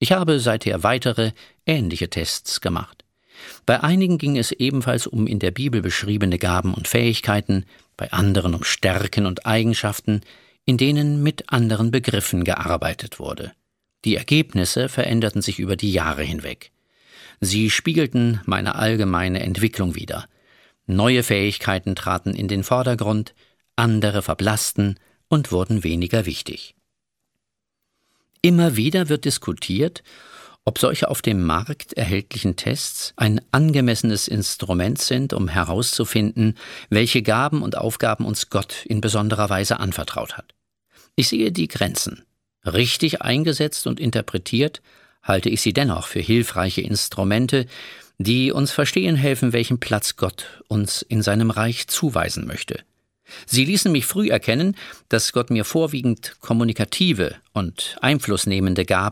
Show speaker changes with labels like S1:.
S1: Ich habe seither weitere, ähnliche Tests gemacht. Bei einigen ging es ebenfalls um in der Bibel beschriebene Gaben und Fähigkeiten, bei anderen um Stärken und Eigenschaften, in denen mit anderen Begriffen gearbeitet wurde. Die Ergebnisse veränderten sich über die Jahre hinweg. Sie spiegelten meine allgemeine Entwicklung wider. Neue Fähigkeiten traten in den Vordergrund, andere verblassten und wurden weniger wichtig. Immer wieder wird diskutiert, ob solche auf dem Markt erhältlichen Tests ein angemessenes Instrument sind, um herauszufinden, welche Gaben und Aufgaben uns Gott in besonderer Weise anvertraut hat. Ich sehe die Grenzen. Richtig eingesetzt und interpretiert halte ich sie dennoch für hilfreiche Instrumente, die uns verstehen helfen, welchen Platz Gott uns in seinem Reich zuweisen möchte. Sie ließen mich früh erkennen, dass Gott mir vorwiegend kommunikative und einflussnehmende Gaben